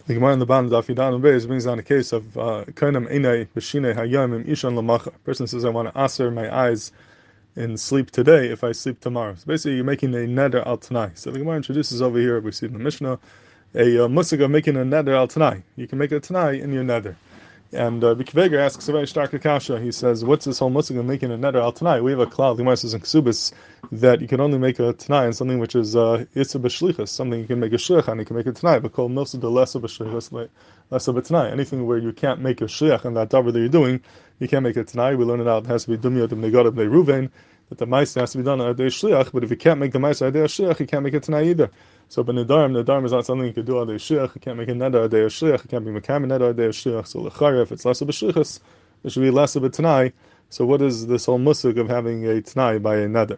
The Gemara in the bottom of Daf Yudan Beis brings down a case of Kainam Einai B'Shinei Hayom Im Ishan Lamacha. Person says, I want to aser my eyes in sleep today if I sleep tomorrow. So basically, you're making a neder al tanai. So the Gemara introduces over here, we see in the Mishnah, a musig of making a neder al tanai. You can make a tanai in your neder. And Bikveger asks a very stark kasha. He says, what's this whole musig of making a neder al tanai? We have a klal, the Gemara says in Ksubis, that you can only make a tanai on something which is Yitza B'Shlichus, something you can make a shliach on, you can make a tanai, but called Nosa de Lesa B'Shlichus, less of a tanai. Anything where you can't make a shliach on that davar that you're doing, you can't make a tanai. We learn it out, it has to be Dumya Dem Negad of Ruvain, that the ma'aseh has to be done on a day shliach, but if you can't make the ma'aseh on a day shliach, you can't make a tanai either. So but nedarim is not something you can do on a day shliach, you can't make a neder on a day shliach, you can't be mekam neder on a day shliach, so l'chara, if it's less of a shlichus, it should be less of a tanai. So what is this whole musig of having a tanai by a neder?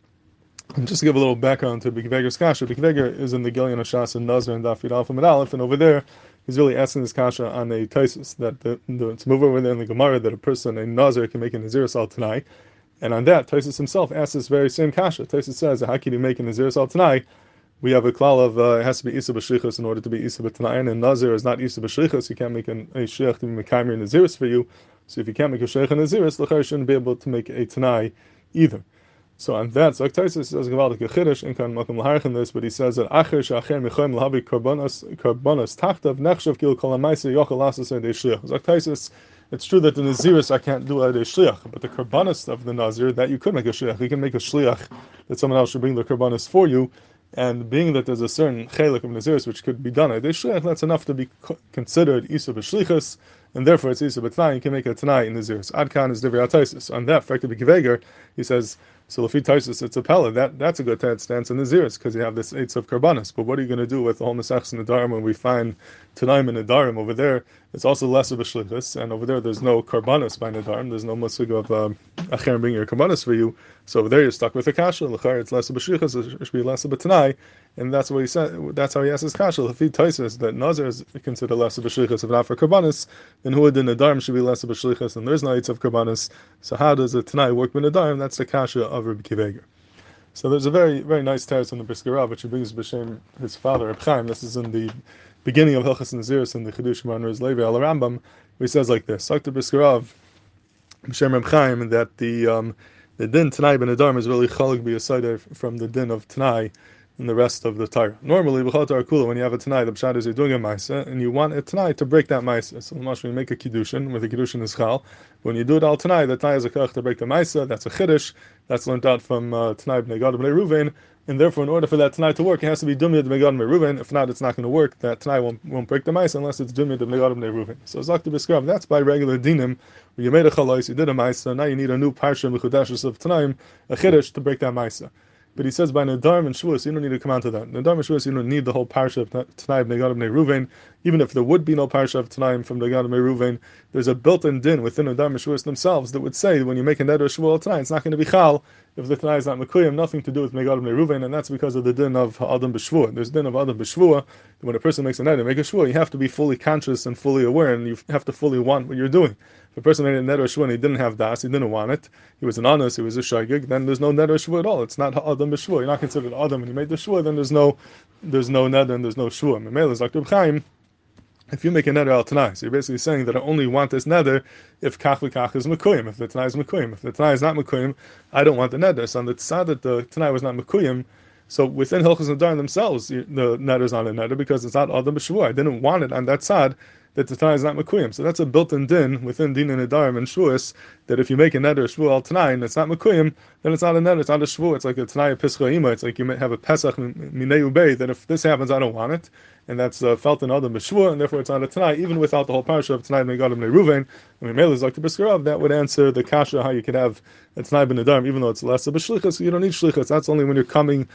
And just to give a little background to Bikveger's kasha, Bikveger is in the Gilyon Hashas and Nazar and Daf Yud Alpha Mid Aleph, and over there, he's really asking this kasha on a taisus, that it's move over there in the Gemara, that a person, a Nazar, can make a Naziris al tanai. And on that, Taisus himself asks this very same kasha. Taisus says, how can you make a Naziris al tanai? We have a klal of it has to be Isa b'shlichus in order to be Isa b'tanai, and Nazir is not Isa b'shlichus. You can't make a shliach to be mekaymer Naziris for you. So if you can't make a shliach Naziris, the L'chai shouldn't be able to make a tanai either. So on that, so Taisus says Gavaldik a chiddush in kan makom laharich in this, but he says that acher she'acher mechoyim lahavi karbanos tachtav nechshav kil kol ha'maisa yochel lasas ed shliach. So Taisus, it's true that the Naziris I can't do ed shliach, but the karbanos of the Nazir that you could make a shliach. You can make a shliach that someone else should bring the karbanos for you. And being that there's a certain chelik of Naziris which could be done at this shliach, that's enough to be considered Isa b'shlichus, and therefore it's Isa b'tanai. You can make a tanai in Naziris. Adkan is Divrei Taisus. On that, Frekta B'Kiveger, he says, so Lafi Taisus, it's a pella. That's a good stance in Naziris because you have this eights of karbanos. But what are you going to do with the whole Mesachs in Nedarim when we find Tanaim in Nedarim over there? It's also less of a shlichus, and over there there's no karbanos by Nedarim. There's no musig of acher bringing your karbanos for you. So over there you're stuck with a kasha. L'char it's less of a shlichus. It should be less of a tanai, and that's what he said. That's how he asks his kasha. Lafi Taisus that Nazir is considered less of a shlichus if not for karbanos. Then who would in Nedarim should be less of a shlichus, and there's no eights of karbanos. So how does a tanai work with Nedarim? That's the kasha of Rabbi Kiveger. So there's a very, very nice teretz in the Brisker Rav, which he brings b'shem his father, Reb Chaim. This is in the beginning of Hilchos Naziris in the Chidush Manur's Levi al Rambam, where he says like this: Sagt the Brisker Rav, b'shem Reb Chaim, that the din Tanai ben Nedarim is really chalig b'yasayder from the din of Tanai and the rest of the Torah. Normally, b'chol Torah kula, when you have a Tanai, the pshat is you're doing a ma'aseh, and you want a Tanai to break that ma'aseh. So, when you make a kiddushin, with a kiddushin is chal, when you do it al Tanai, the Tanai is a kach to break the ma'aseh. That's a chiddush. That's learned out from Tanai b'nei Gad b'nei Ruvain, and therefore, in order for that Tanai to work, it has to be dumya b'nei Gad b'nei Ruvain. If not, it's not going to work. That Tanai won't break the ma'aseh unless it's dumya b'nei Gad b'nei Ruvain. So, Zakti B'Skrav, that's by regular dinim. When you made a chalais, you did a ma'aseh. Now you need a new parsha mechudashus of Tanaim, a chiddush to break that ma'aseh. But he says by Nedarim and Shavuos, you don't need to come on to that. Nedarim and Shavuos, you don't need the whole parsha of Tanai b'nei Gad b'nei Ruvain. Even if there would be no parsha of Tanaim from the Gad b'nei Ruvain, there's a built-in din within Nedarim and Shavuos themselves that would say when you make a neder Shavuot Tanai, it's not going to be chal if the Tanai is not mekuyim, nothing to do with b'nei Gad b'nei Ruvain, and that's because of the din of Adam b'Shvuah. There's din of Adam b'Shvuah. When a person makes a neder, make a Shvuah, you have to be fully conscious and fully aware, and you have to fully want what you're doing. If a person made a neder shvuah and he didn't have das, he didn't want it, he was an honest, he was a shaygig, then there's no neder shvuah at all. It's not Adam b'Shvuah. You're not considered Adam when you made the shvuah, then there's no neder and there's no shvuah. Memela is like Reb Chaim, if you make a neder al tanai, so you're basically saying that I only want this neder if kach v'kach is mekuyim, if the tanai is mekuyim. If the tanai is not mekuyim, I don't want the neder. So on the tzad that the tanai was not mekuyim, so within Hilchos Nedarim themselves, the neder is not a neder because it's not Adam b'Shvuah. I didn't want it on that tzad that the Tanai is not mekuyim. So that's a built-in din within din and Nedarim and Shavuos, that if you make a neder shvuah al Tanai and it's not mekuyim, then it's not a neder, it's not a shvuah. It's like a Tanai of Pesach Ima. It's like you may have a Pesach minei ubei, that if this happens, I don't want it. And that's felt in Adam b'Shvuah, and therefore it's not a Tanai, even without the whole parsha of Tanai b'nei Gad b'nei Ruvain. I mean, Mele is like the Brisker Rav, that would answer the kasha how you could have a Tanai b'nei Nedarim, even though it's less of a shlichus, you don't need shlichus. That's only when you're coming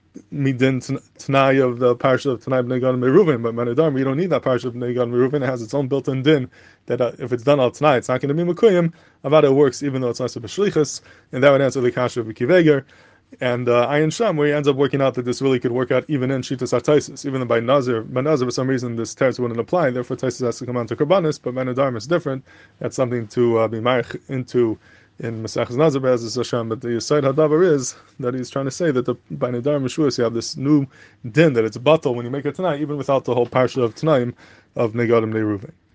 midin Tanai of the parsha of Tanai b'nei Gad b'nei Ruvain, but Nedarim, you don't need that parsha of b'nei Gad b'nei Ruvain. It has its own built-in din that if it's done al Tanai, it's not going to be mekuyim. Avada works even though it's less of a shlichus, and that would answer the kasha of Kiveger. And Ayin Sham, where he ends up working out that this really could work out even in Shitas HaTaisus, even though by Nazir, for some reason, this teretz wouldn't apply, therefore Taisus has to come on to Karbanis, but by Nedarim is different. That's something to be marich into in Masechus Nazir Be'ezus Hashem. But the Yesod Hadavar is that he's trying to say that by Nidar Meshuas you have this new din that it's batal when you make it tonight, even without the whole parsha of Tanaim of Negadim Neruven.